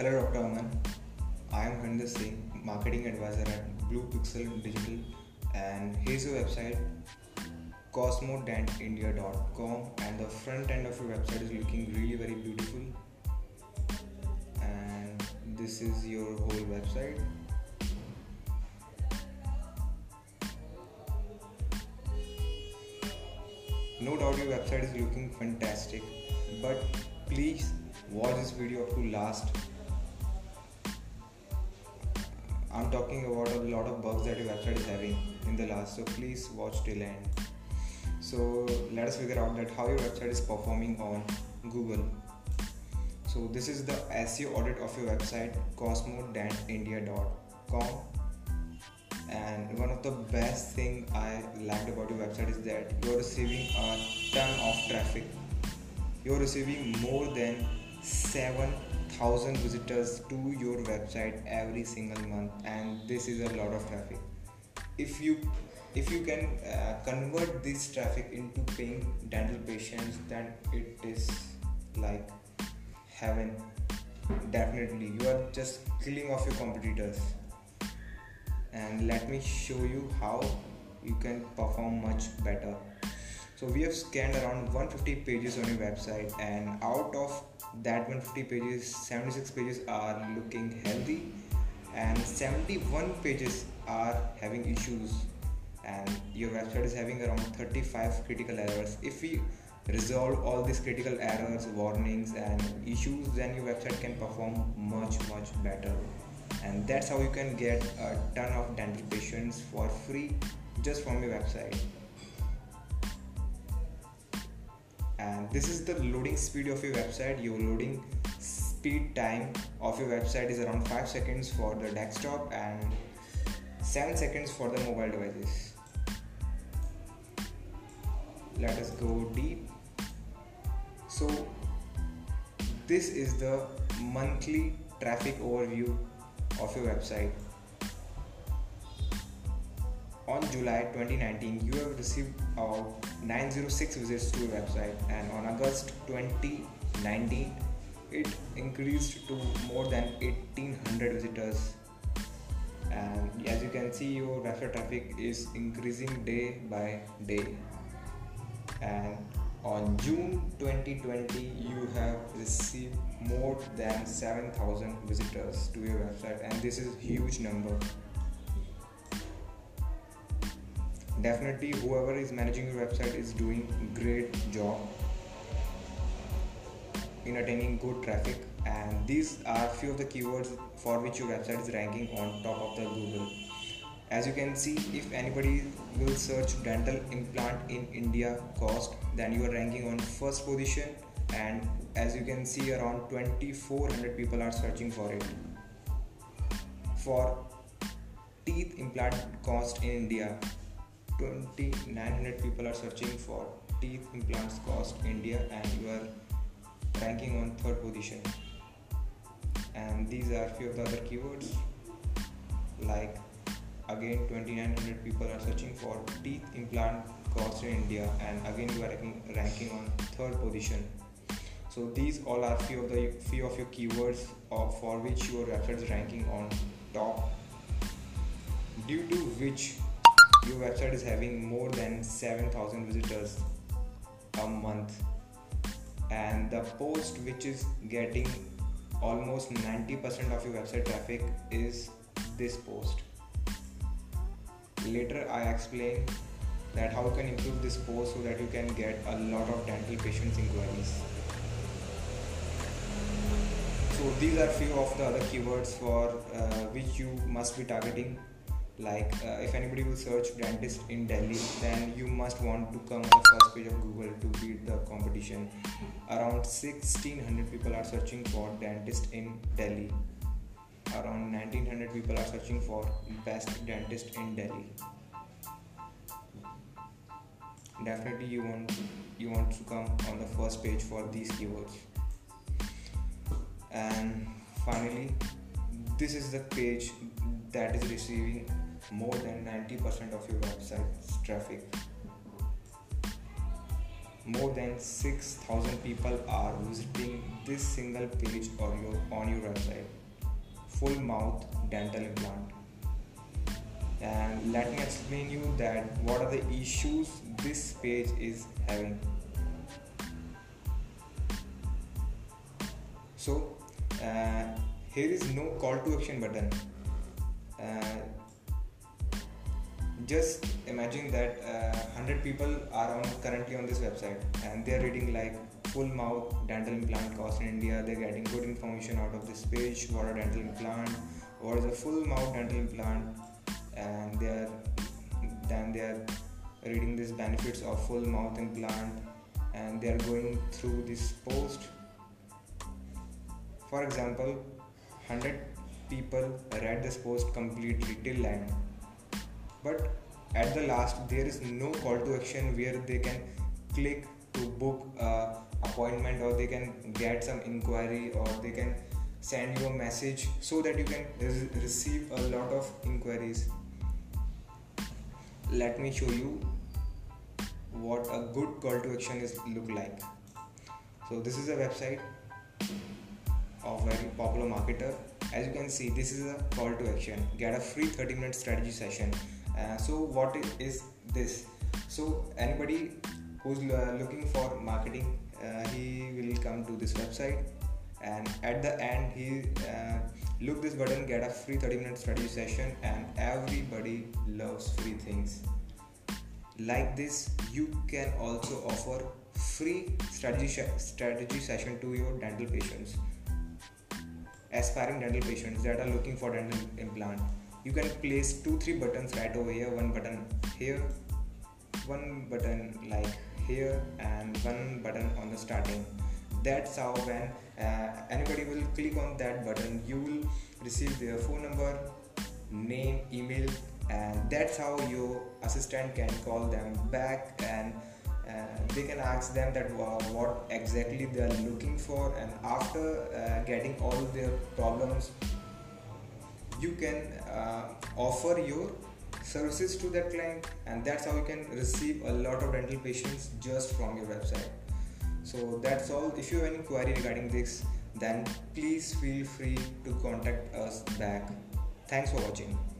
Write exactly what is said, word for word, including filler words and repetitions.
Hello Doctor Aman, I am Harinder Singh, Marketing Advisor at Blue Pixel Digital, and here's your website cosmo dent india dot com, and the front end of your website is looking really very beautiful, and this is your whole website. No doubt your website is looking fantastic, but please watch this video up to last. I'm talking about a lot of bugs that your website is having in the last, so please watch till end. So let us figure out that how your website is performing on Google. So this is the S E O audit of your website cosmo dent india dot com, and one of the best thing I liked about your website is that you're receiving a ton of traffic. You're receiving more than seven thousand visitors to your website every single month, and this is a lot of traffic. If you if you can uh, convert this traffic into paying dental patients, then it is like heaven. Definitely you are just killing off your competitors, and let me show you how you can perform much better. So we have scanned around one hundred fifty pages on your website, and out of that one hundred fifty pages, seventy-six pages are looking healthy and seventy-one pages are having issues, and your website is having around thirty-five critical errors. If we resolve all these critical errors, warnings and issues, then your website can perform much much better, and that's how you can get a ton of dental patients for free just from your website. And this is the loading speed of your website. Your loading speed time of your website is around five seconds for the desktop and seven seconds for the mobile devices. Let us go deep. So this is the monthly traffic overview of your website. On July twenty nineteen, you have received about nine hundred six visits to your website, and on August twenty nineteen, it increased to more than eighteen hundred visitors. And as you can see, your website traffic is increasing day by day. And on June twenty twenty, you have received more than seven thousand visitors to your website, and this is a huge number. Definitely whoever is managing your website is doing great job in attaining good traffic, and these are few of the keywords for which your website is ranking on top of the Google. As you can see, if anybody will search dental implant in India cost, then you are ranking on first position, and as you can see, around twenty-four hundred people are searching for it. For teeth implant cost in India, twenty-nine hundred people are searching for teeth implants cost India, and you are ranking on third position. And these are few of the other keywords, like again twenty-nine hundred people are searching for teeth implant cost in India, and again you are ranking, ranking on third position. So these all are few of the few of your keywords of, for which your website is ranking on top, due to which your website is having more than seven thousand visitors a month, and the post which is getting almost ninety percent of your website traffic is this post. Later I explain that how you can improve this post so that you can get a lot of dental patients inquiries. So these are few of the other keywords for uh, which you must be targeting. Like uh, if anybody will search dentist in Delhi, then you must want to come on the first page of Google to beat the competition. Around sixteen hundred people are searching for dentist in Delhi. Around nineteen hundred people are searching for best dentist in Delhi. Definitely you want you want to come on the first page for these keywords. And finally, this is the page that is receiving more than ninety percent of your website's traffic. More than six thousand people are visiting this single page on your, on your website. full mouth dental implant. And let me explain you that what are the issues this page is having. So uh, here is no call to action button. Uh, just imagine that uh, one hundred people are on currently on this website and they are reading like full mouth dental implant cost in India. They're getting good information out of this page. What a dental implant, what is a full mouth dental implant, and they are then they are reading these benefits of full mouth implant, and they are going through this post. For example, one hundred people read this post completely till end, but at the last there is no call to action where they can click to book a appointment, or they can get some inquiry, or they can send you a message so that you can re- receive a lot of inquiries. Let me show you what a good call to action is look like. So this is a website of very popular marketer. As you can see, this is a call to action. Get a free thirty minute strategy session. Uh, so what is this? So anybody who's uh, looking for marketing, uh, he will come to this website, and at the end he uh, look this button, get a free thirty minute strategy session, and everybody loves free things. Like this, you can also offer free strategy sh- strategy session to your dental patients, aspiring dental patients that are looking for dental implant. You can place two three buttons right over here, one button here, one button like here, and one button on the starting. That's how when uh, anybody will click on that button, you will receive their phone number, name, email, and that's how your assistant can call them back, and uh, they can ask them that uh, what exactly they are looking for, and after uh, getting all their problems, you can uh, offer your services to that client, and that's how you can receive a lot of dental patients just from your website. So that's all. If you have any query regarding this, then please feel free to contact us back. Thanks for watching.